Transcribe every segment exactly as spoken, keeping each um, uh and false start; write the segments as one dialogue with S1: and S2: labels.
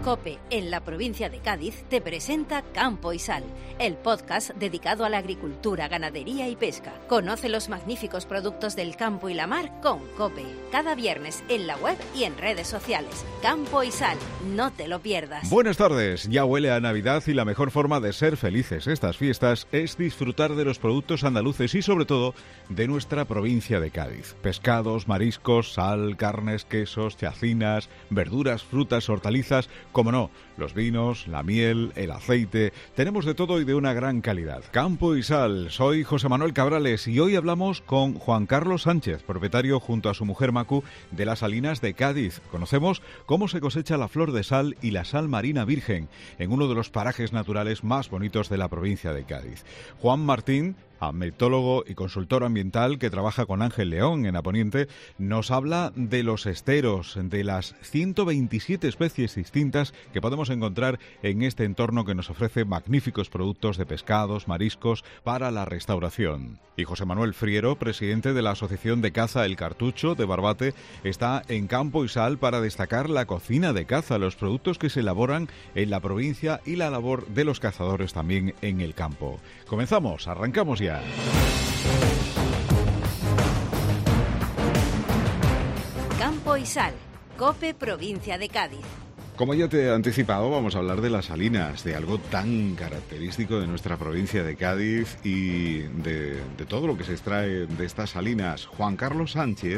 S1: COPE, en la provincia de Cádiz, te presenta Campo y Sal, el podcast dedicado a la agricultura, ganadería y pesca. Conoce los magníficos productos del campo y la mar con COPE. Cada viernes en la web y en redes sociales. Campo y Sal, no te lo pierdas.
S2: Buenas tardes, ya huele a Navidad y la mejor forma de ser felices estas fiestas es disfrutar de los productos andaluces y sobre todo de nuestra provincia de Cádiz. Pescados, mariscos, sal, carnes, quesos, chacinas, verduras, frutas, hortalizas, como no, los vinos, la miel, el aceite, tenemos de todo y de una gran calidad. Campo y Sal, soy José Manuel Cabrales y hoy hablamos con Juan Carlos Sánchez, propietario junto a su mujer Macu de las Salinas de Cádiz. Conocemos cómo se cosecha la flor de sal y la sal marina virgen en uno de los parajes naturales más bonitos de la provincia de Cádiz. Juan Martín, ambientólogo y consultor ambiental que trabaja con Ángel León en Aponiente, nos habla de los esteros, de las ciento veintisiete especies distintas que podemos encontrar en este entorno que nos ofrece magníficos productos de pescados, mariscos para la restauración. Y José Manuel Friero, presidente de la Asociación de Caza El Cartucho de Barbate, está en Campo y Sal para destacar la cocina de caza, los productos que se elaboran en la provincia y la labor de los cazadores también en el campo. Comenzamos, arrancamos ya.
S1: Campo y Sal, COPE, provincia de Cádiz.
S2: Como ya te he anticipado, vamos a hablar de las salinas, de algo tan característico de nuestra provincia de Cádiz y de, de todo lo que se extrae de estas salinas. Juan Carlos Sánchez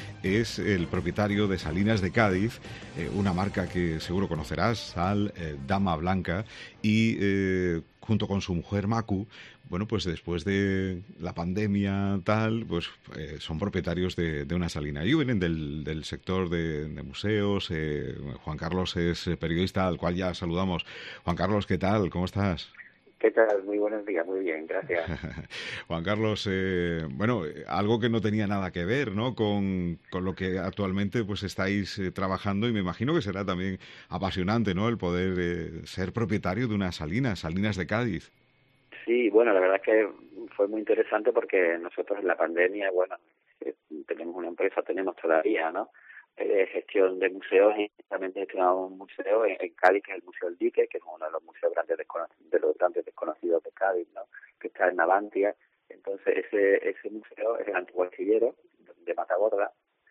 S2: es el propietario de Salinas de Cádiz, eh, una marca que seguro conocerás, Sal, eh, Dama Blanca, y eh, junto con su mujer Macu, bueno, pues después de la pandemia tal, pues eh, son propietarios de, de una salina. Ellos vienen del, del sector de, de museos. eh, Juan Carlos es periodista, al cual ya saludamos. Juan Carlos, ¿qué tal? ¿Cómo estás?
S3: ¿Qué tal? Muy buenos días, muy bien, gracias.
S2: Juan Carlos, eh, bueno, algo que no tenía nada que ver, ¿no?, con, con lo que actualmente pues estáis eh, trabajando, y me imagino que será también apasionante, ¿no?, el poder eh, ser propietario de una salina, Salinas de Cádiz.
S3: Sí, bueno, la verdad es que fue muy interesante porque nosotros en la pandemia, bueno, tenemos una empresa, tenemos todavía, ¿no?, de gestión de museos, y también gestionamos un museo en, en Cádiz, que es el Museo El Dique, que es uno de los museos grandes desconocidos, de los grandes desconocidos de Cádiz, ¿no?, que está en Navantia. Entonces ese ese museo es el antiguo artillero de Matagorda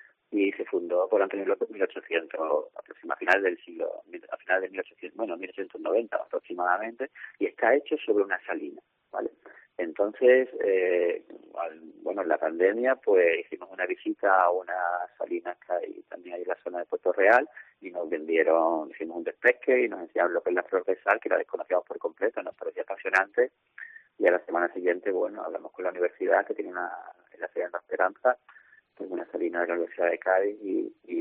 S3: y se fundó por Antonio López en mil ochocientos, aproximadamente a finales del siglo, a finales de mil ochocientos, bueno, mil ochocientos noventa aproximadamente, y está hecho sobre una salina, ¿vale? Entonces, eh, al, bueno, en la pandemia, pues hicimos una visita a unas salinas que hay también ahí en la zona de Puerto Real, y nos vendieron, hicimos un despesque y nos enseñaron lo que es la flor de sal, que la desconocíamos por completo, nos parecía apasionante, y a la semana siguiente, bueno, hablamos con la universidad, que tiene una, en la Sierra de la Esperanza, pues una salina de la Universidad de Cádiz, y, y,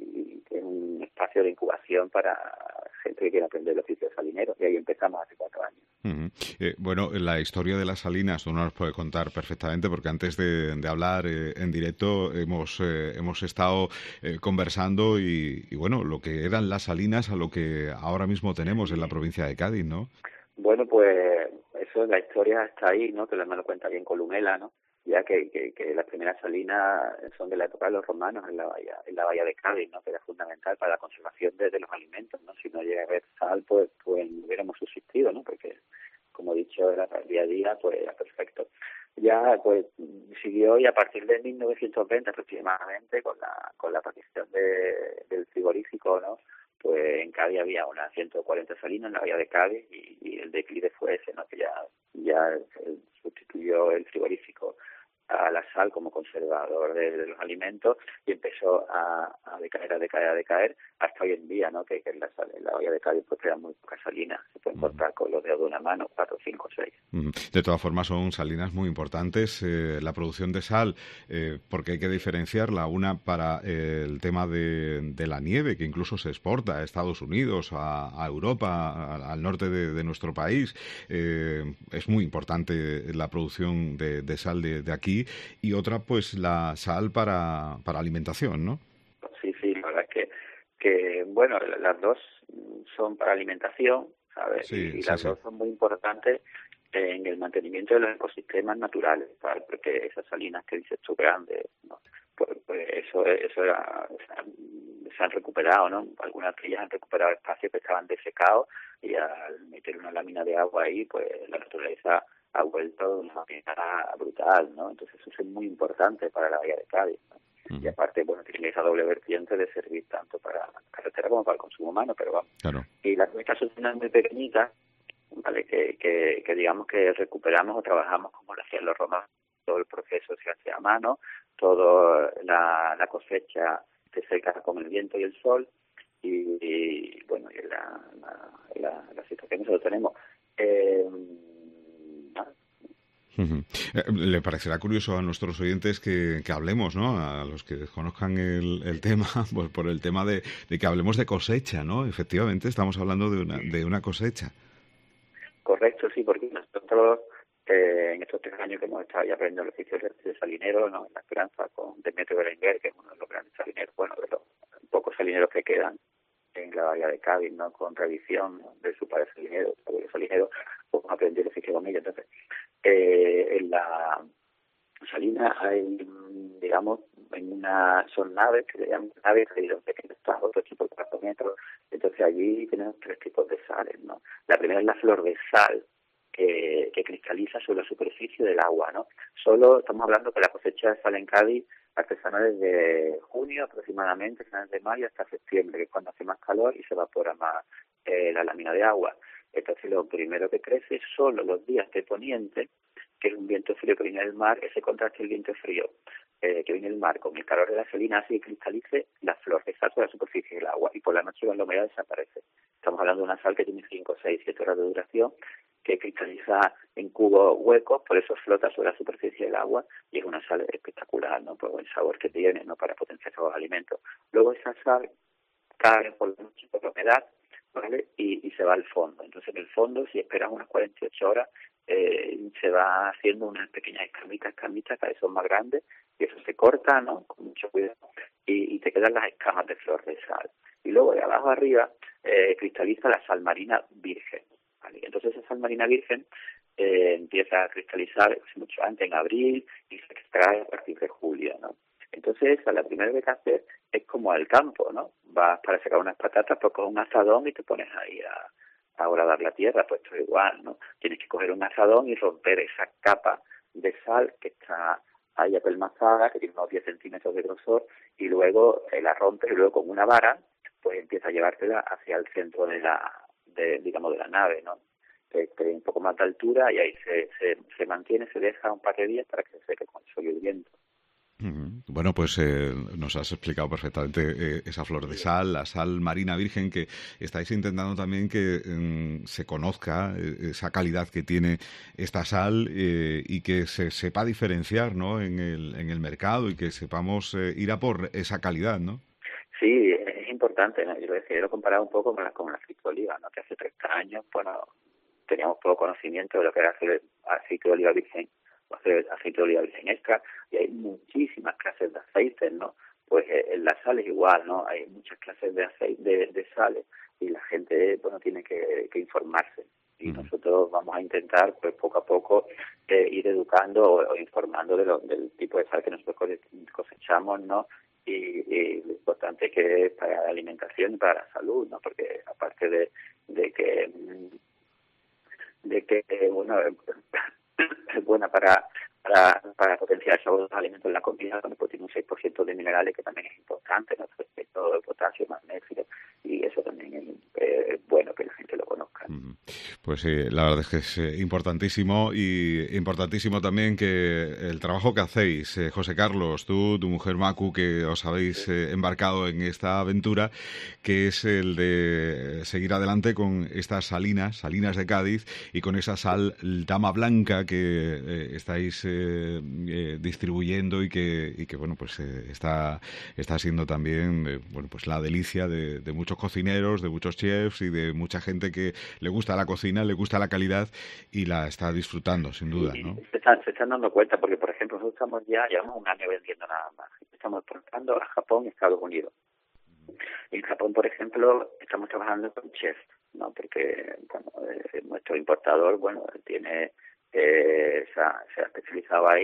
S3: y que es un espacio de incubación para gente que quiere aprender el oficio de salinero, y ahí empezamos hace cuatro años.
S2: Uh-huh. Eh, bueno, la historia de las salinas tú nos puedes contar perfectamente, porque antes de, de hablar eh, en directo hemos eh, hemos estado eh, conversando y, y bueno, lo que eran las salinas a lo que ahora mismo tenemos en la provincia de Cádiz, ¿no?
S3: Bueno, pues eso, la historia está ahí, ¿no?, que me lo cuenta bien Columela, ¿no?, ya que, que, que las primeras salinas son de la época de los romanos en la bahía, en la bahía de Cádiz, ¿no?, que era fundamental para la conservación de, de los alimentos, ¿no? Si no llega a haber sal, pues, pues no hubiéramos subsistido, ¿no?, porque, como he dicho, era para el día a día, pues era perfecto. Ya, pues, siguió, y a partir de mil novecientos veinte aproximadamente, con la con la aparición de, del frigorífico, ¿no?, pues en Cádiz había unas ciento cuarenta salinas en la bahía de Cádiz, y, y el declive fue ese, ¿no?, que ya, ya sustituyó el frigorífico a la sal como conservador de, de los alimentos, y empezó a, a decaer, a decaer, a decaer, hasta hoy en día, ¿no?, que, que en, la, en la bahía de Cádiz pues quedan muy pocas salinas, se pueden cortar con los dedos de una mano, cuatro, cinco, seis.
S2: De todas formas son salinas muy importantes, eh, la producción de sal, eh, porque hay que diferenciarla, una para eh, el tema de, de la nieve, que incluso se exporta a Estados Unidos, a, a Europa, a, al norte de, de nuestro país, eh, es muy importante la producción de, de sal de, de aquí, y otra pues la sal para, para alimentación, ¿no?
S3: Sí, sí, la verdad es que, que bueno, las dos son para alimentación, ¿sabes?
S2: Sí,
S3: y y
S2: sí,
S3: las
S2: sí.
S3: dos son muy importantes en el mantenimiento de los ecosistemas naturales, ¿sabes? Porque esas salinas que dices tú grandes, ¿no?, pues, pues eso, eso era, o sea, se han recuperado, ¿no? Algunas de ellas han recuperado espacios que estaban desecados y al meter una lámina de agua ahí, pues la naturaleza ha vuelto de una manera brutal, ¿no? Entonces eso es muy importante para la bahía de Cádiz, ¿no? Uh-huh. Y aparte, bueno, tiene esa doble vertiente de servir tanto para la carretera como para el consumo humano, pero vamos.
S2: Claro.
S3: Y las cuestas son unas muy pequeñitas, ¿vale? Que, que, que digamos que recuperamos o trabajamos como lo hacían los romanos. Todo el proceso se hace a mano, toda la, la cosecha se seca con el viento y el sol, y, y bueno, y la, la, la, la situación que lo tenemos. Eh,
S2: Uh-huh. Le parecerá curioso a nuestros oyentes que, que hablemos, ¿no? A los que desconozcan el, el tema, pues por el tema de, de que hablemos de cosecha, ¿no? Efectivamente, estamos hablando de una, de una cosecha.
S3: Correcto, sí, porque nosotros eh, en estos tres años que hemos estado ya aprendiendo el oficio de salinero, ¿no? En La Esperanza, con Demetrio Berenguer, que es uno de los grandes salineros, bueno, de los pocos salineros que quedan en la bahía de Cádiz, ¿no? Con tradición, ¿no? De su padre salinero, su abuelo salinero, pues aprendí el oficio con ellos. Entonces, eh, en la salina hay, digamos, en una, son naves que se llaman naves de pequeños trabajos, otro tipo de cuatro metros. Entonces allí tenemos tres tipos de sales, ¿no? La primera es la flor de sal, que, que cristaliza sobre la superficie del agua, ¿no? Solo estamos hablando que la cosecha de sal en Cádiz artesanal desde junio aproximadamente, finales de mayo hasta septiembre, que es cuando hace más calor y se evapora más eh, la lámina de agua. Entonces lo primero que crece es solo los días de poniente, que es un viento frío que viene del mar, ese contraste el viento frío eh, que viene del mar con el calor de la salina hace que cristalice la flor de sal sobre la superficie del agua y por la noche con la humedad desaparece. Estamos hablando de una sal que tiene cinco, seis, siete horas de duración, que cristaliza en cubos huecos, por eso flota sobre la superficie del agua y es una sal espectacular, ¿no? Por el sabor que tiene, ¿no? Para potenciar los alimentos. Luego esa sal cae por la noche por la humedad, ¿vale? Y, y se va al fondo. Entonces en el fondo, si esperas unas cuarenta y ocho horas, eh, se va haciendo unas pequeñas escamitas, escamitas, cada vez son más grandes, y eso se corta, ¿no? Con mucho cuidado, y, y te quedan las escamas de flor de sal. Y luego de abajo arriba eh, cristaliza la sal marina virgen, ¿vale? Entonces esa sal marina virgen eh, empieza a cristalizar pues, mucho antes, en abril, y se extrae a partir de julio, ¿no? Entonces esa, la primera vez que haces es como al campo, ¿no? Vas para sacar unas patatas, pues con un azadón y te pones ahí a, a horadar la tierra, pues esto es igual, ¿no? Tienes que coger un azadón y romper esa capa de sal que está ahí apelmazada, que tiene unos diez centímetros de grosor, y luego eh, la rompes y luego con una vara, pues empieza a llevártela hacia el centro de la, de, digamos, de la nave, ¿no? Que esté un poco más de altura y ahí se, se, se mantiene, se deja un par de días para que se seque con el sol y el viento.
S2: Bueno, pues eh, nos has explicado perfectamente eh, esa flor de sal, la sal marina virgen, que estáis intentando también que eh, se conozca eh, esa calidad que tiene esta sal eh, y que se sepa diferenciar, ¿no? en el, en el mercado y que sepamos eh, ir a por esa calidad, ¿no?
S3: Sí, es importante, ¿no? Yo lo decía, yo lo he comparado un poco con la, con la aceite de oliva, ¿no? Que hace treinta años, bueno, teníamos poco conocimiento de lo que era el aceite de oliva virgen, o hacer aceite de oliva virgen extra, y hay muchísimas clases de aceites, ¿no? Pues eh, en la sal es igual, ¿no? Hay muchas clases de aceite, de, de sales, y la gente, bueno, tiene que, que informarse. Y uh-huh. nosotros vamos a intentar, pues poco a poco, eh, ir educando o, o informando de lo, del tipo de sal que nosotros cosechamos, ¿no? Y, y lo importante que es para la alimentación y para la salud, ¿no? Porque aparte de, de que, de que, bueno, es buena para para para potenciar el sabor de los alimentos en la comida, donde pues tiene un seis por ciento de minerales, que también es importante, ¿no? Respecto de potasio, magnesio, y eso también es eh, bueno que la gente lo conozca.
S2: Pues sí, la verdad es que es eh, importantísimo, y importantísimo también que el trabajo que hacéis, eh, José Carlos, tú, tu mujer Macu, que os habéis eh, embarcado en esta aventura, que es el de seguir adelante con estas salinas, salinas de Cádiz, y con esa sal Dama Blanca que eh, estáis eh, eh, distribuyendo y que, y que bueno, pues eh, está, está siendo también eh, bueno, pues la delicia de, de muchos cocineros, de muchos chefs y de mucha gente que le gusta la cocina, le gusta la calidad y la está disfrutando, sin duda, ¿no?
S3: Se están, se están dando cuenta, porque por ejemplo nosotros estamos ya, llevamos un año vendiendo nada más, estamos exportando a Japón y Estados Unidos. Y en Japón, por ejemplo, estamos trabajando con chefs, ¿no? Porque bueno, eh, nuestro importador, bueno, tiene eh, se, ha, se ha especializado ahí,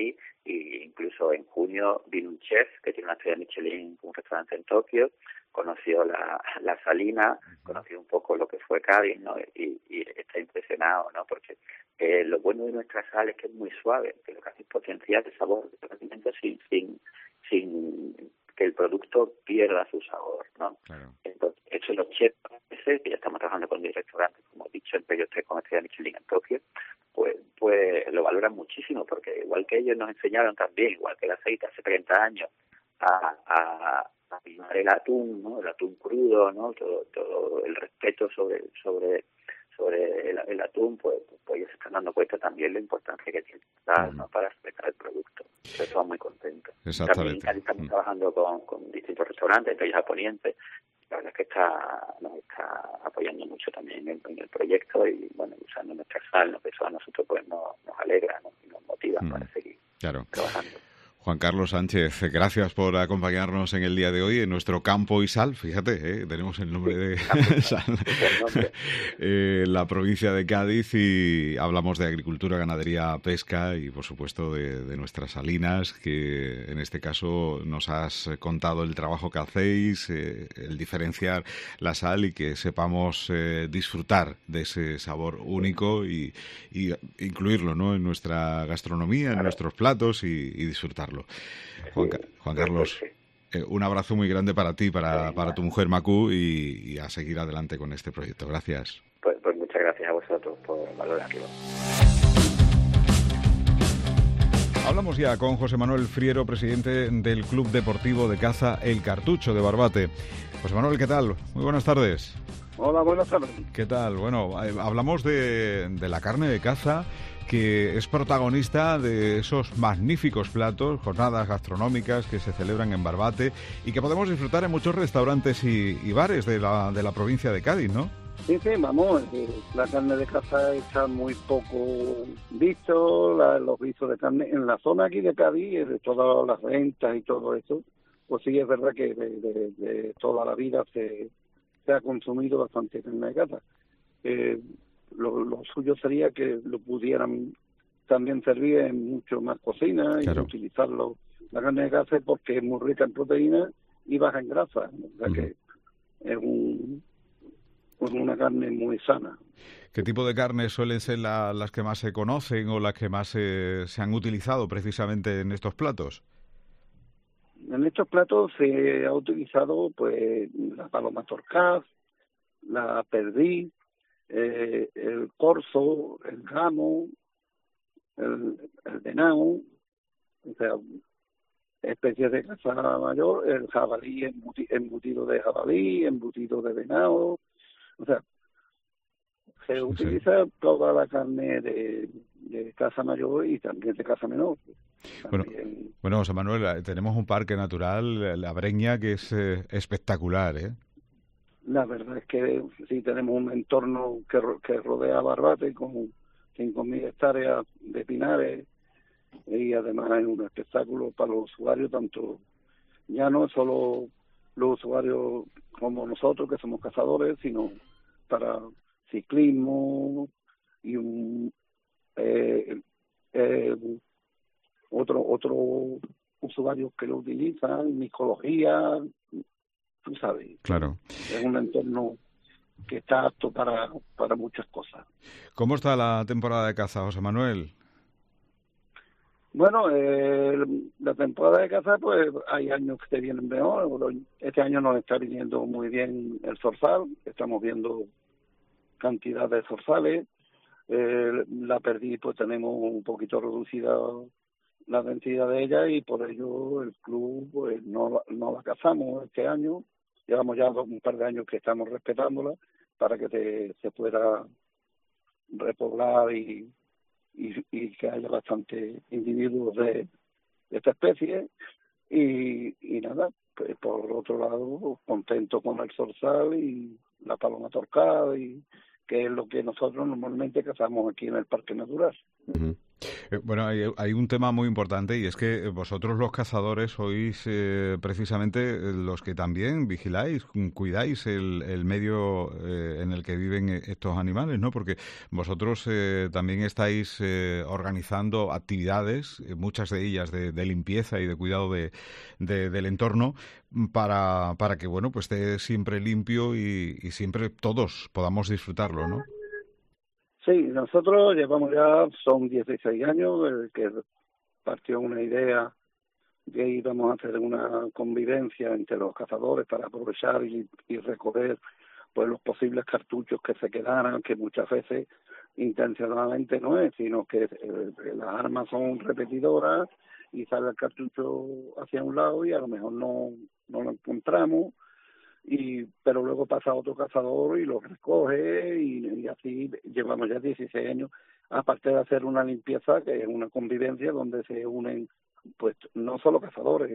S3: y incluso en junio vino un chef que tiene una estrella Michelin, un restaurante en Tokio, conoció la, la salina, conoció un poco lo que fue Cádiz, ¿no? Y, y está impresionado, ¿no? Porque eh, lo bueno de nuestra sal es que es muy suave, que lo que hace es potenciar el sabor del alimento sin, sin, sin que el producto pierda su sabor, ¿no? Claro. Entonces, eso los chefs, que ya estamos trabajando con diez restaurantes, como he dicho, en Periodo tres con estrella Michelin en Tokio, pues, pues lo valoran muchísimo, porque igual que ellos nos enseñaron también, igual que el aceite hace treinta años, a, a, a pinar el atún, ¿no? El atún crudo, ¿no? Todo, todo el respeto sobre sobre sobre el, el atún, pues, pues ellos se están dando cuenta también la importancia que tiene, ¿no? Uh-huh. Para respetar el producto. Entonces, estamos muy contentos. También estamos uh-huh. trabajando con, con distintos restaurantes, entre ellos Poniente. La verdad es que está nos está apoyando mucho también en, en el proyecto y, bueno, usando nuestra sal, ¿no? Que eso a nosotros pues nos, nos alegra, ¿no? Y nos motiva uh-huh. para seguir claro. trabajando.
S2: Juan Carlos Sánchez, gracias por acompañarnos en el día de hoy en nuestro Campo y Sal. Fíjate, ¿eh? Tenemos el nombre de Sal, eh, la provincia de Cádiz, y hablamos de agricultura, ganadería, pesca y, por supuesto, de, de nuestras salinas, que en este caso nos has contado el trabajo que hacéis, eh, el diferenciar la sal y que sepamos eh, disfrutar de ese sabor único y, y incluirlo, ¿no? En nuestra gastronomía, en nuestros platos y, y disfrutarlo. Juan, Juan Carlos, eh, un abrazo muy grande para ti, para, para tu mujer Macu, y, y a seguir adelante con este proyecto. Gracias.
S3: Pues, pues muchas gracias a vosotros por valorarlo.
S2: Hablamos ya con José Manuel Friero, presidente del Club Deportivo de Caza El Cartucho de Barbate. José Manuel, ¿qué tal? Muy buenas tardes.
S4: Hola, buenas tardes.
S2: ¿Qué tal? Bueno, eh, hablamos de, de la carne de caza, que es protagonista de esos magníficos platos, jornadas gastronómicas que se celebran en Barbate y que podemos disfrutar en muchos restaurantes y, y bares de la, de la provincia de Cádiz, ¿no?
S4: Sí, sí, vamos, eh, la carne de caza está muy poco visto, la, los guisos de carne en la zona aquí de Cádiz, de todas las rentas y todo eso, pues sí es verdad que de, de, de toda la vida se, se ha consumido bastante carne de caza. Eh, Lo, lo suyo sería que lo pudieran también servir en mucho más cocina y claro. utilizarlo la carne de caza porque es muy rica en proteínas y baja en grasa, o sea uh-huh. que es un es una carne muy sana.
S2: ¿Qué tipo de carnes suelen ser la, las que más se conocen o las que más eh, se han utilizado precisamente en estos platos?
S4: En estos platos se ha utilizado pues la paloma torcaz, la perdiz, Eh, el corzo, el gamo, el, el venado, o sea, especies de caza mayor, el jabalí, embuti, embutido de jabalí, embutido de venado, o sea, se sí, utiliza sí. toda la carne de, de caza mayor y también de caza menor.
S2: Bueno, bueno, José Manuel, tenemos un parque natural, la Breña, que es eh, espectacular, ¿eh?
S4: La verdad es que sí tenemos un entorno que, que rodea Barbate con cinco mil hectáreas de pinares y además es un espectáculo para los usuarios, tanto ya no solo los usuarios como nosotros que somos cazadores, sino para ciclismo y un eh, eh, otro otro usuarios que lo utilizan, micología, tú sabes.
S2: Claro.
S4: Es un entorno que está apto para, para muchas cosas.
S2: ¿Cómo está la temporada de caza, José Manuel?
S4: Bueno, eh, la temporada de caza, pues hay años que te vienen mejor. Este año nos está viniendo muy bien el zorzal, estamos viendo cantidad de zorzales. Eh, la perdiz, pues tenemos un poquito reducida la densidad de ella y por ello el club pues no, no la cazamos este año. Llevamos ya un par de años que estamos respetándola para que te, se pueda repoblar y, y, y que haya bastantes individuos de, de esta especie. Y, y nada, pues por otro lado, contento con el zorzal y la paloma torcada, y que es lo que nosotros normalmente cazamos aquí en el Parque Natural.
S2: Uh-huh. Eh, bueno, hay, hay un tema muy importante y es que vosotros los cazadores sois eh, precisamente los que también vigiláis, cuidáis el, el medio eh, en el que viven estos animales, ¿no? Porque vosotros eh, también estáis eh, organizando actividades, eh, muchas de ellas de, de limpieza y de cuidado de, de, del entorno, para, para que, bueno, pues esté siempre limpio y, y siempre todos podamos disfrutarlo, ¿no?
S4: Sí, nosotros llevamos ya, son dieciséis años, desde que partió una idea de íbamos a hacer una convivencia entre los cazadores para aprovechar y, y recoger pues los posibles cartuchos que se quedaran, que muchas veces intencionalmente no es, sino que eh, las armas son repetidoras y sale el cartucho hacia un lado y a lo mejor no, no lo encontramos, y pero luego pasa otro cazador y lo recoge y, y así llevamos ya dieciséis años, aparte de hacer una limpieza que es una convivencia donde se unen pues no solo cazadores,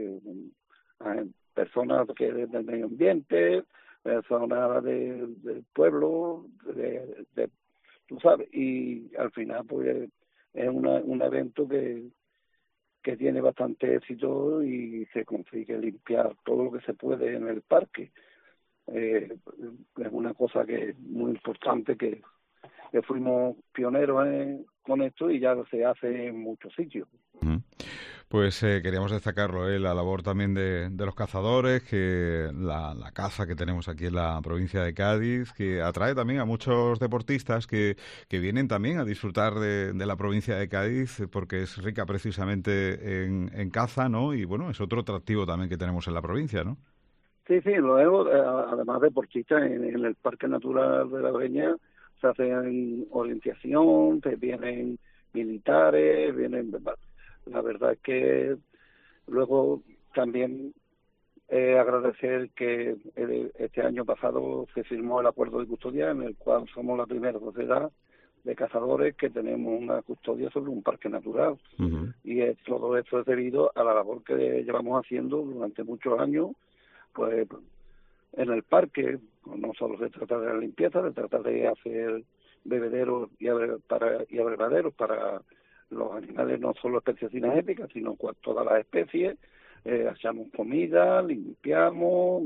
S4: eh, personas que del medio ambiente, personas de, del pueblo, de, de, tú sabes, y al final pues es una, un evento que que tiene bastante éxito y se consigue limpiar todo lo que se puede en el parque. Eh, es una cosa que es muy importante, que, que fuimos pioneros en, con esto y ya se hace en muchos sitios.
S2: Uh-huh. Pues eh, queríamos destacarlo, eh, la labor también de, de los cazadores, que la, la caza que tenemos aquí en la provincia de Cádiz, que atrae también a muchos deportistas que, que vienen también a disfrutar de, de la provincia de Cádiz, porque es rica precisamente en, en caza, ¿no? Y bueno, es otro atractivo también que tenemos en la provincia, ¿no?
S4: Sí, sí, luego, además deportistas en, en el Parque Natural de la Breña se hacen orientación, te vienen militares, vienen... La verdad es que luego también eh, agradecer que eh, este año pasado se firmó el acuerdo de custodia en el cual somos la primera sociedad de cazadores que tenemos una custodia sobre un parque natural. Uh-huh. Y es, todo esto es debido a la labor que llevamos haciendo durante muchos años, pues en el parque. No solo se trata de la limpieza, se trata de hacer bebederos y, abre, para, y abrevaderos para los animales, no solo especies cinegéticas, sino todas las especies, eh, hacemos comida, limpiamos,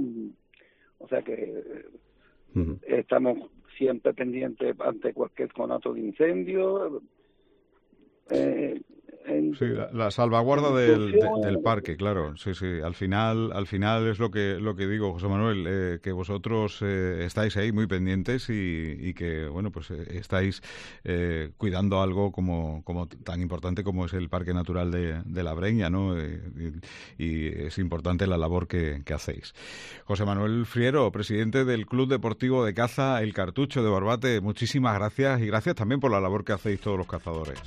S4: o sea que uh-huh. estamos siempre pendientes ante cualquier conato de incendio. Eh, en,
S2: sí, la, la salvaguarda del, de, del parque, claro, sí, sí. Al final, al final es lo que lo que digo, José Manuel, eh, que vosotros eh, estáis ahí muy pendientes y, y que, bueno, pues eh, estáis eh, cuidando algo como como tan importante como es el Parque Natural de, de la Breña, ¿no? Eh, y, y es importante la labor que, que hacéis. José Manuel Friero, presidente del Club Deportivo de Caza El Cartucho de Barbate, muchísimas gracias y gracias también por la labor que hacéis todos los cazadores.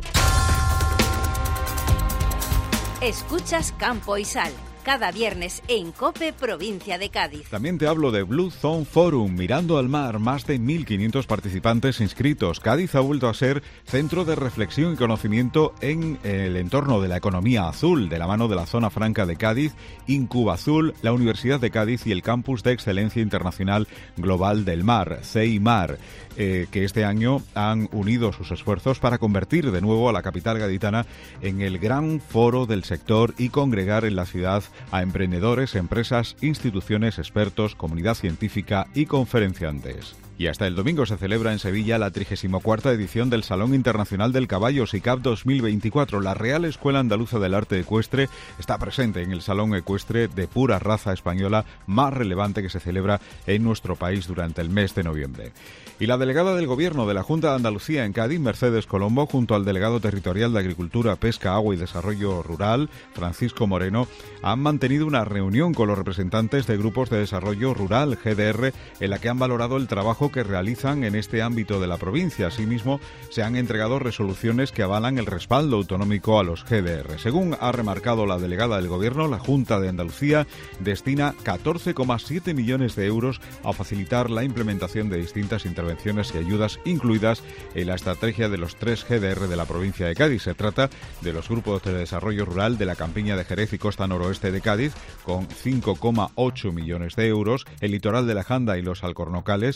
S1: Escuchas Campo y Sal, cada viernes en COPE, provincia de Cádiz.
S2: También te hablo de Blue Zone Forum, mirando al mar, más de mil quinientos participantes inscritos. Cádiz ha vuelto a ser centro de reflexión y conocimiento en el entorno de la economía azul, de la mano de la Zona Franca de Cádiz, Incuba Azul, la Universidad de Cádiz y el Campus de Excelencia Internacional Global del Mar, CEIMAR. Eh, que este año han unido sus esfuerzos para convertir de nuevo a la capital gaditana en el gran foro del sector y congregar en la ciudad a emprendedores, empresas, instituciones, expertos, comunidad científica y conferenciantes. Y hasta el domingo se celebra en Sevilla la trigésima cuarta edición del Salón Internacional del Caballo SICAP dos mil veinticuatro. La Real Escuela Andaluza del Arte Ecuestre está presente en el Salón Ecuestre de pura raza española más relevante que se celebra en nuestro país durante el mes de noviembre. Y la delegada del Gobierno de la Junta de Andalucía en Cádiz, Mercedes Colombo, junto al delegado territorial de Agricultura, Pesca, Agua y Desarrollo Rural, Francisco Moreno, han mantenido una reunión con los representantes de grupos de desarrollo rural, G D R, en la que han valorado el trabajo que realizan en este ámbito de la provincia. Asimismo, se han entregado resoluciones que avalan el respaldo autonómico a los G D R. Según ha remarcado la delegada del Gobierno, la Junta de Andalucía destina catorce coma siete millones de euros a facilitar la implementación de distintas intervenciones y ayudas incluidas en la estrategia de los tres G D R de la provincia de Cádiz. Se trata de los grupos de desarrollo rural de la Campiña de Jerez y Costa Noroeste de Cádiz, con cinco coma ocho millones de euros, el litoral de la Janda y los Alcornocales, con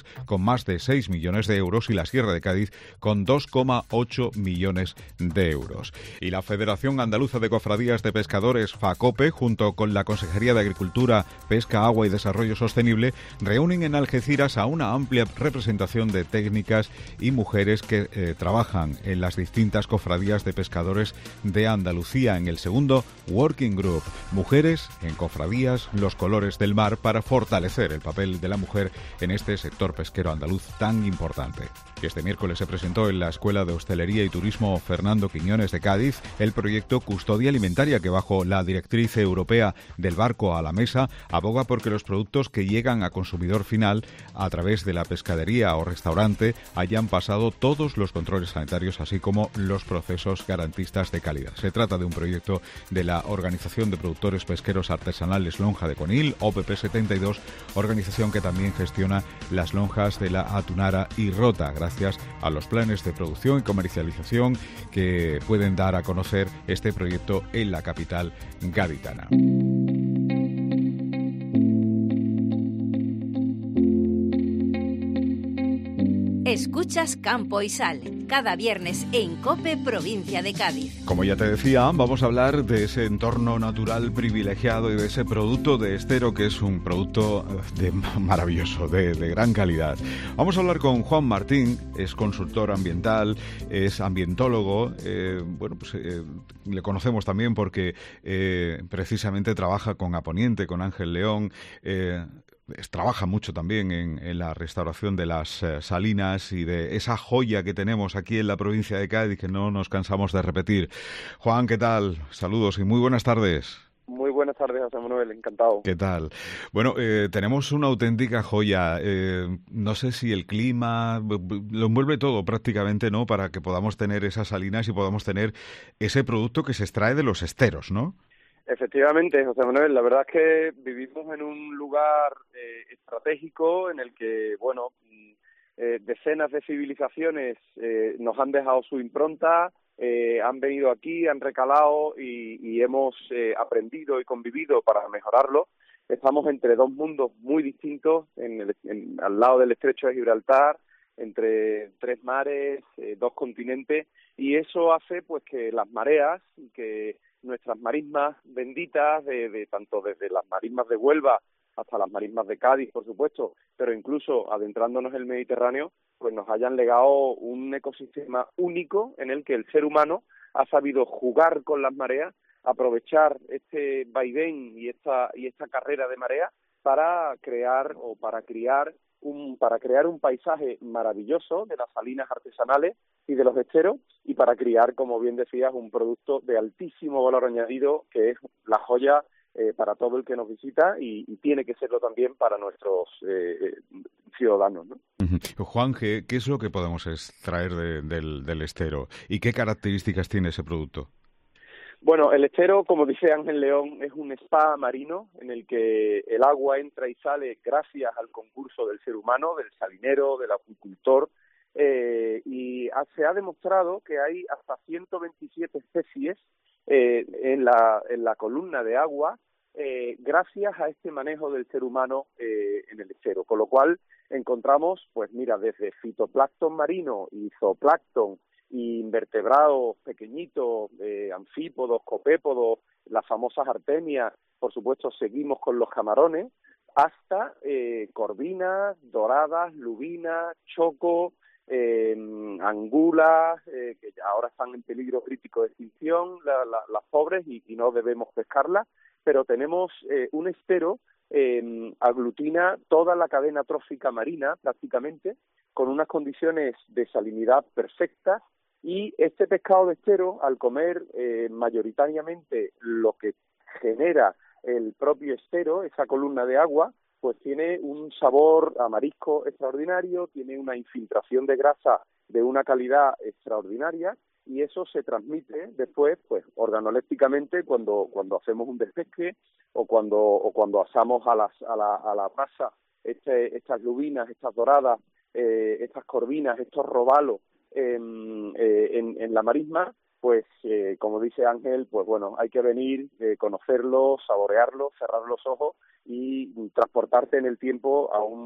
S2: más de seis millones de euros y la Sierra de Cádiz con dos coma ocho millones de euros. Y la Federación Andaluza de Cofradías de Pescadores, FACOPE, junto con la Consejería de Agricultura, Pesca, Agua y Desarrollo Sostenible, reúnen en Algeciras a una amplia representación de técnicas y mujeres que eh, trabajan en las distintas cofradías de pescadores de Andalucía en el segundo Working Group, Mujeres en Cofradías, los colores del mar, para fortalecer el papel de la mujer en este sector pesquero andaluz tan importante. Este miércoles se presentó en la Escuela de Hostelería y Turismo Fernando Quiñones de Cádiz el proyecto Custodia Alimentaria, que bajo la directriz europea del barco a la mesa aboga porque los productos que llegan a consumidor final a través de la pescadería o restaurante hayan pasado todos los controles sanitarios, así como los procesos garantistas de calidad. Se trata de un proyecto de la Organización de Productores Pesqueros Artesanales Lonja de Conil, O P P setenta y dos, organización que también gestiona las lonjas de la Atunara y Rota, gracias a los planes de producción y comercialización que pueden dar a conocer este proyecto en la capital gaditana.
S1: Escuchas Campo y Sal, cada viernes en COPE, provincia de Cádiz.
S2: Como ya te decía, vamos a hablar de ese entorno natural privilegiado y de ese producto de estero que es un producto de maravilloso, de, de gran calidad. Vamos a hablar con Juan Martín, es consultor ambiental, es ambientólogo, eh, bueno, pues eh, le conocemos también porque eh, precisamente trabaja con Aponiente, con Ángel León, eh, trabaja mucho también en, en la restauración de las eh, salinas y de esa joya que tenemos aquí en la provincia de Cádiz que no nos cansamos de repetir. Juan, ¿qué tal? Saludos y muy buenas tardes.
S5: Muy buenas tardes, José Manuel, encantado.
S2: ¿Qué tal? Bueno, eh, tenemos una auténtica joya. Eh, no sé si el clima lo envuelve todo prácticamente, ¿no? Para que podamos tener esas salinas y podamos tener ese producto que se extrae de los esteros, ¿no?
S5: Efectivamente, José Manuel, la verdad es que vivimos en un lugar eh, estratégico en el que, bueno, eh, decenas de civilizaciones eh, nos han dejado su impronta, eh, han venido aquí, han recalado y, y hemos eh, aprendido y convivido para mejorarlo. Estamos entre dos mundos muy distintos, en el, en, al lado del Estrecho de Gibraltar, entre tres mares, eh, dos continentes, y eso hace pues que las mareas y que nuestras marismas benditas, de, de tanto desde las marismas de Huelva hasta las marismas de Cádiz, por supuesto, pero incluso adentrándonos en el Mediterráneo, pues nos hayan legado un ecosistema único en el que el ser humano ha sabido jugar con las mareas, aprovechar este vaivén y esta y esta carrera de marea para crear o para criar un para crear un paisaje maravilloso de las salinas artesanales y de los esteros, y para criar, como bien decías, un producto de altísimo valor añadido que es la joya eh, para todo el que nos visita y, y tiene que serlo también para nuestros eh, ciudadanos, ¿no?
S2: Uh-huh. Juan, ¿qué, ¿qué es lo que podemos extraer de, del, del estero y qué características tiene ese producto?
S5: Bueno, el estero, como dice Ángel León, es un spa marino en el que el agua entra y sale gracias al concurso del ser humano, del salinero, del acuicultor, eh, y se ha demostrado que hay hasta ciento veintisiete especies eh, en la en la columna de agua eh, gracias a este manejo del ser humano eh, en el estero, con lo cual encontramos, pues mira, desde fitoplancton marino y zooplancton y invertebrados pequeñitos, eh, anfípodos, copépodos, las famosas artemias, por supuesto seguimos con los camarones, hasta eh, corvinas, doradas, lubinas, choco, eh, angulas, eh, que ahora están en peligro crítico de extinción, la, la, las pobres, y, y no debemos pescarlas, pero tenemos eh, un estero, eh, aglutina toda la cadena trófica marina prácticamente, con unas condiciones de salinidad perfectas, y este pescado de estero, al comer eh, mayoritariamente lo que genera el propio estero, esa columna de agua, pues tiene un sabor a marisco extraordinario, tiene una infiltración de grasa de una calidad extraordinaria, y eso se transmite después, pues, organolépticamente cuando cuando hacemos un despesque o cuando o cuando asamos a las a la a la brasa este, estas lubinas, estas doradas, eh, estas corvinas, estos robalos eh, eh, en, en la marisma. Pues, eh, como dice Ángel, pues bueno, hay que venir, eh, conocerlo, saborearlo, cerrar los ojos y transportarte en el tiempo a un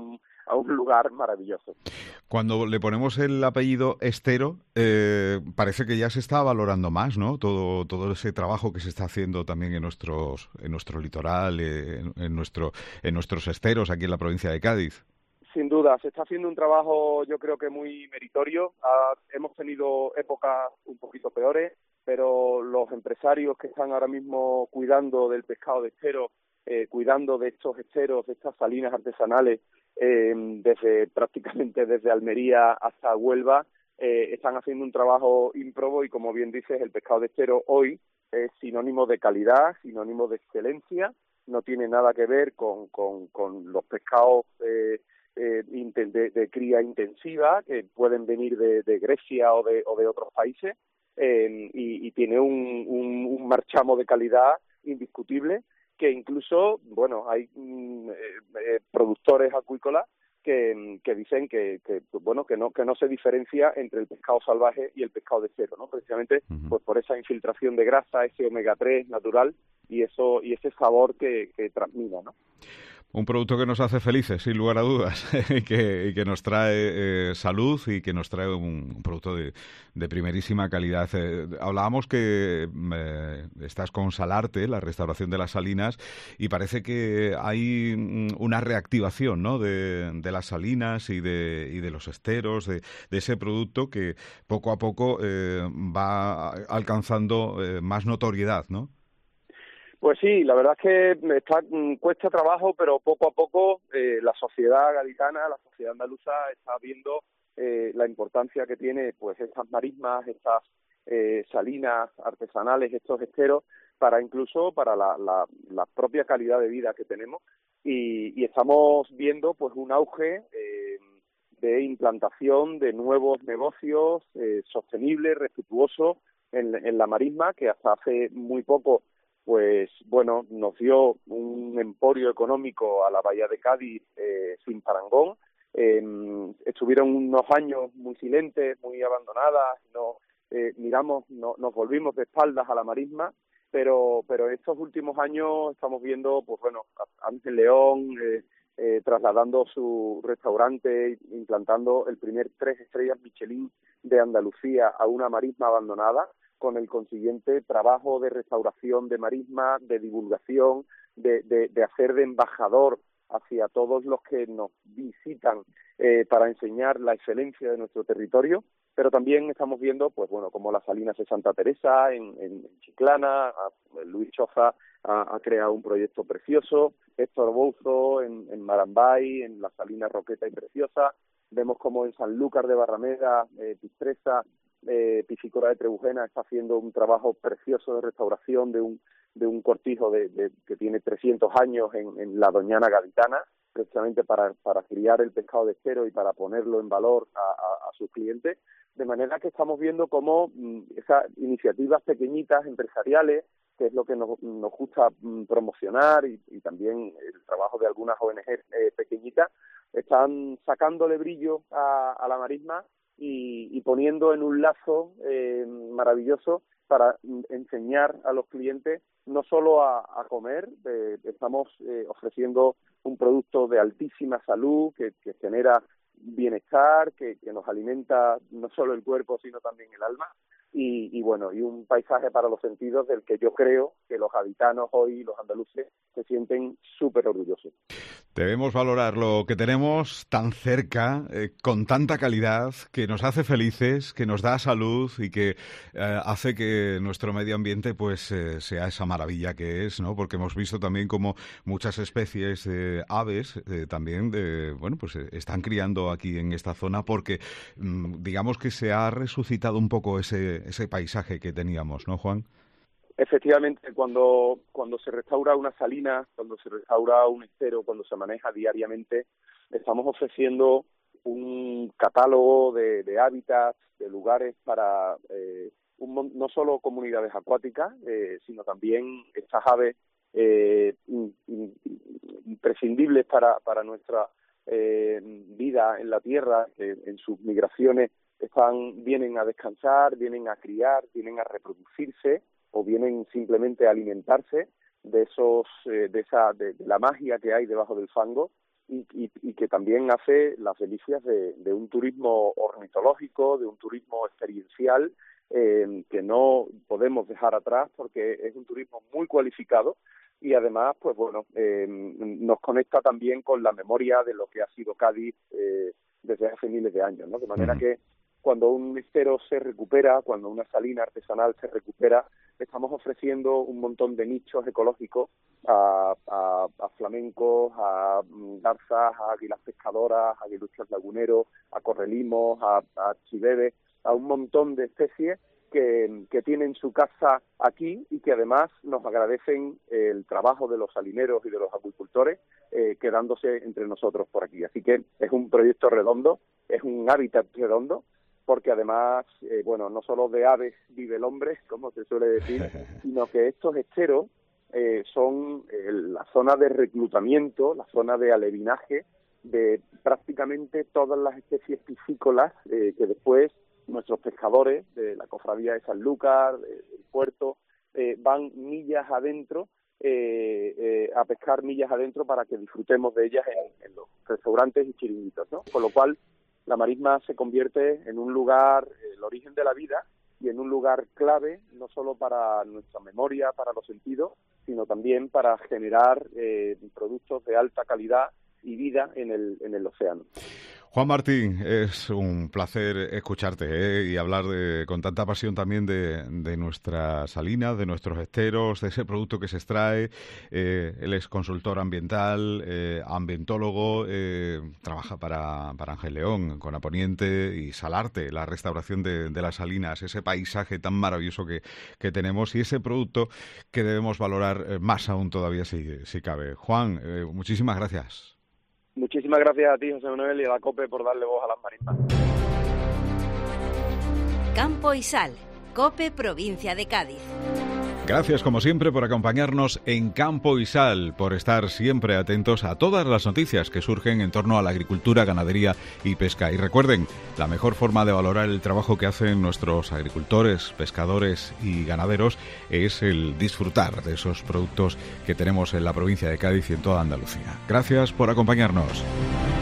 S5: a un lugar maravilloso.
S2: Cuando le ponemos el apellido Estero, eh, parece que ya se está valorando más, ¿no? Todo todo ese trabajo que se está haciendo también en nuestros en nuestro litoral, eh, en, en nuestro en nuestros esteros aquí en la provincia de Cádiz.
S5: Sin duda, se está haciendo un trabajo yo creo que muy meritorio. Ah, hemos tenido épocas un poquito peores, pero los empresarios que están ahora mismo cuidando del pescado de estero, eh, cuidando de estos esteros, de estas salinas artesanales, eh, desde prácticamente desde Almería hasta Huelva, eh, están haciendo un trabajo ímprobo y, como bien dices, el pescado de estero hoy es sinónimo de calidad, sinónimo de excelencia, no tiene nada que ver con, con, con los pescados eh, eh, de, de cría intensiva que pueden venir de, de Grecia o de, o de otros países, eh, y, y tiene un, un, un marchamo de calidad indiscutible, que incluso, bueno, hay mm, eh, productores acuícolas que, que dicen que, que bueno que no que no se diferencia entre el pescado salvaje y el pescado de estero, ¿no? Precisamente uh-huh. pues por esa infiltración de grasa, ese omega tres natural y eso y ese sabor que, que transmite, ¿no?
S2: Un producto que nos hace felices, sin lugar a dudas, y, que, y que nos trae eh, salud y que nos trae un, un producto de, de primerísima calidad. Eh, hablábamos que eh, estás con Salarte, la restauración de las salinas, y parece que hay una reactivación, ¿no?, de, de las salinas y de, y de los esteros, de, de ese producto que poco a poco eh, va alcanzando eh, más notoriedad, ¿no?
S5: Pues sí, la verdad es que está, cuesta trabajo, pero poco a poco eh, la sociedad gaditana, la sociedad andaluza está viendo eh, la importancia que tiene pues estas marismas, estas eh, salinas artesanales, estos esteros, para incluso para la, la, la propia calidad de vida que tenemos y, y estamos viendo pues un auge eh, de implantación de nuevos negocios eh, sostenibles, respetuosos en, en la marisma, que hasta hace muy poco pues bueno, nos dio un emporio económico a la Bahía de Cádiz eh, sin parangón. Eh, estuvieron unos años muy silentes, muy abandonadas, no, eh, miramos, no, nos volvimos de espaldas a la marisma, pero pero estos últimos años estamos viendo, pues bueno, Ángel León eh, eh, trasladando su restaurante, implantando el primer tres estrellas Michelin de Andalucía a una marisma abandonada, con el consiguiente trabajo de restauración de marisma, de divulgación, de, de, de hacer de embajador hacia todos los que nos visitan eh, para enseñar la excelencia de nuestro territorio, pero también estamos viendo, pues bueno, como las salinas de Santa Teresa en, en Chiclana, a, Luis Choza ha, ha creado un proyecto precioso, Héctor Bouzo en, en Marambay, en las salinas Roqueta y Preciosa, vemos como en Sanlúcar de Barrameda, eh, Pistresa, Eh, Piscicora de Trebujena está haciendo un trabajo precioso de restauración de un de un cortijo de, de, que tiene trescientos años en, en la Doñana Gaditana, precisamente para, para criar el pescado de estero y para ponerlo en valor a, a, a sus clientes, de manera que estamos viendo cómo mm, esas iniciativas pequeñitas empresariales, que es lo que nos, nos gusta mm, promocionar, y, y también el trabajo de algunas O N G eh, pequeñitas, están sacándole brillo a, a la marisma Y, y poniendo en un lazo eh, maravilloso para enseñar a los clientes no solo a, a comer, eh, estamos eh, ofreciendo un producto de altísima salud que, que genera bienestar, que, que nos alimenta no solo el cuerpo sino también el alma y, y bueno, y un paisaje para los sentidos del que yo creo que los gaditanos hoy, los andaluces, se sienten súper orgullosos.
S2: Debemos valorar lo que tenemos tan cerca, eh, con tanta calidad, que nos hace felices, que nos da salud y que eh, hace que nuestro medio ambiente pues eh, sea esa maravilla que es, ¿no? Porque hemos visto también como muchas especies de aves eh, también de, bueno, pues eh, están criando aquí en esta zona porque mm, digamos que se ha resucitado un poco ese ese paisaje que teníamos, ¿no, Juan?
S5: Efectivamente, cuando cuando se restaura una salina, cuando se restaura un estero, cuando se maneja diariamente, estamos ofreciendo un catálogo de, de hábitats, de lugares para eh, un, no solo comunidades acuáticas, eh, sino también estas aves eh, imprescindibles para, para nuestra eh, vida en la tierra, que en sus migraciones están vienen a descansar, vienen a criar, vienen a reproducirse, o vienen simplemente a alimentarse de esos eh, de esa de, de la magia que hay debajo del fango y, y, y que también hace las delicias de, de un turismo ornitológico, de un turismo experiencial, eh, que no podemos dejar atrás porque es un turismo muy cualificado y además, pues bueno, eh, nos conecta también con la memoria de lo que ha sido Cádiz eh, desde hace miles de años, ¿no? De manera mm. que cuando un estero se recupera, cuando una salina artesanal se recupera, estamos ofreciendo un montón de nichos ecológicos a, a, a flamencos, a garzas, a águilas pescadoras, a aguiluchos laguneros, a correlimos, a, a chibebes, a un montón de especies que, que tienen su casa aquí y que además nos agradecen el trabajo de los salineros y de los acuicultores eh, quedándose entre nosotros por aquí. Así que es un proyecto redondo, es un hábitat redondo, porque además, eh, bueno, no solo de aves vive el hombre, como se suele decir, sino que estos esteros eh, son eh, la zona de reclutamiento, la zona de alevinaje de prácticamente todas las especies piscícolas eh, que después nuestros pescadores de la Cofradía de Sanlúcar, del puerto, eh, van millas adentro, eh, eh, a pescar millas adentro para que disfrutemos de ellas en, en los restaurantes y chiringuitos, ¿no? Con lo cual, la marisma se convierte en un lugar, el origen de la vida, y en un lugar clave, no solo para nuestra memoria, para los sentidos, sino también para generar eh, productos de alta calidad y vida en el, en el océano.
S2: Juan Martín, es un placer escucharte ¿eh? y hablar de, con tanta pasión también de, de nuestras salinas, de nuestros esteros, de ese producto que se extrae. Eh, él es consultor ambiental, eh, ambientólogo, eh, trabaja para, para Ángel León, con Aponiente y Salarte, la restauración de, de las salinas, ese paisaje tan maravilloso que, que tenemos y ese producto que debemos valorar más aún todavía si, si cabe. Juan, eh, muchísimas gracias.
S5: Muchísimas gracias a ti, José Manuel, y a la COPE por darle voz a las marismas.
S1: Campo y Sal, COPE Provincia de Cádiz.
S2: Gracias, como siempre, por acompañarnos en Campo y Sal, por estar siempre atentos a todas las noticias que surgen en torno a la agricultura, ganadería y pesca. Y recuerden, la mejor forma de valorar el trabajo que hacen nuestros agricultores, pescadores y ganaderos es el disfrutar de esos productos que tenemos en la provincia de Cádiz y en toda Andalucía. Gracias por acompañarnos.